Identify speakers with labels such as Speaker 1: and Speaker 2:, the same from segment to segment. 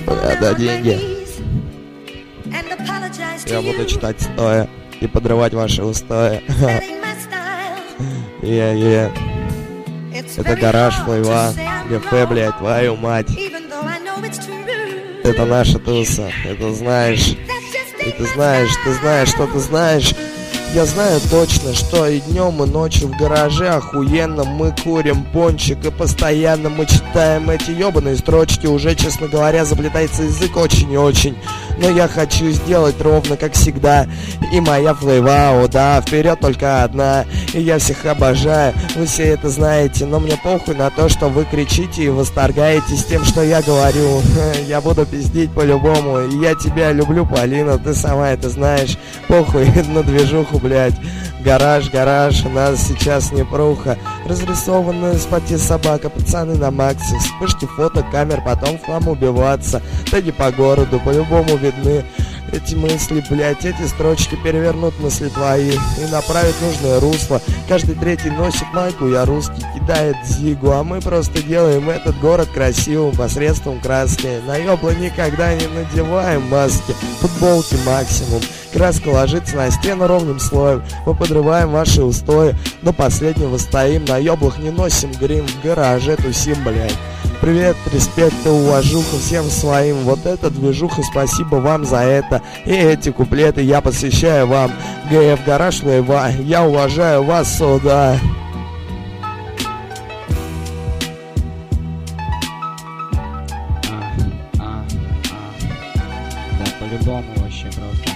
Speaker 1: Это деньги. Я буду читать стоя и подрывать ваши устои. Это гараж Флейва, Лефе, блядь, твою мать. Это наша туса, это знаешь. И ты знаешь, что ты знаешь. Я знаю точно, что и днем, и ночью в гараже охуенно мы курим пончик, и постоянно мы читаем эти ебаные строчки. Уже, честно говоря, заплетается язык очень и очень. Но я хочу сделать ровно как всегда. И моя Флейва, о да, вперед только одна. И я всех обожаю, вы все это знаете. Но мне похуй на то, что вы кричите и восторгаетесь тем, что я говорю. Я буду пиздить по-любому. И я тебя люблю, Полина, ты сама это знаешь. Похуй на движуху, блять. Гараж, у нас сейчас не пруха. Разрисованная с пати собака, пацаны на максе. Вспышки фото, камер, потом в хлам убиваться. Теги по городу, по-любому видны. Эти мысли, блять, эти строчки перевернут мысли твои и направят в нужное русло. Каждый третий носит майку, я русский, кидает зигу. А мы просто делаем этот город красивым посредством краски. На ёбла никогда не надеваем маски, футболки максимум. Краска ложится на стену ровным слоем. Мы подрываем ваши устои, до последнего стоим. На ёблах не носим грим, в гараже тусим, блядь. Привет, респект и уважуха всем своим. Вот эта движуха, спасибо вам за это. И эти куплеты я посвящаю вам. ГФ Гараж Флейва, я уважаю вас, сюда.
Speaker 2: Да, по-любому вообще просто.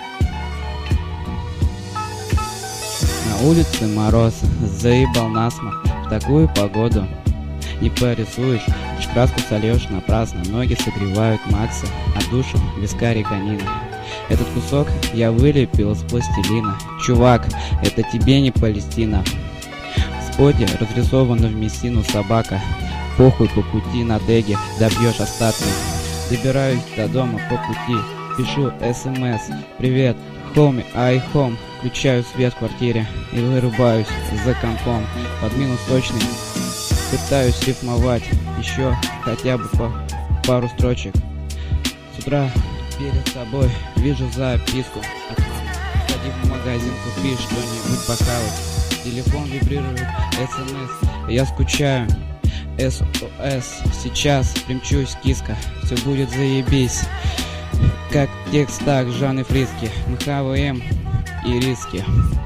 Speaker 2: На улице мороз, заебал насморк. В такую погоду не порисуешь, лишь краску сольешь напрасно. Ноги согревают Макса, а душу вискарь конина. Этот кусок я вылепил из пластилина. Чувак, это тебе не Палестина. В споте разрисована в мясину собака. Похуй по пути на теге, добьешь остатки. Добираюсь до дома по пути, пишу СМС. Привет, homie, I home. Включаю свет в квартире и вырубаюсь за компом. Под минус точный пытаюсь рифмовать еще хотя бы по пару строчек. С утра перед собой вижу записку от мамы. Сходи в магазин, купи что-нибудь похавать. Телефон вибрирует, СМС, я скучаю. СОС, сейчас примчусь, киска, все будет заебись. Как текст, так Жан и Фриски, мы хаваем и риски.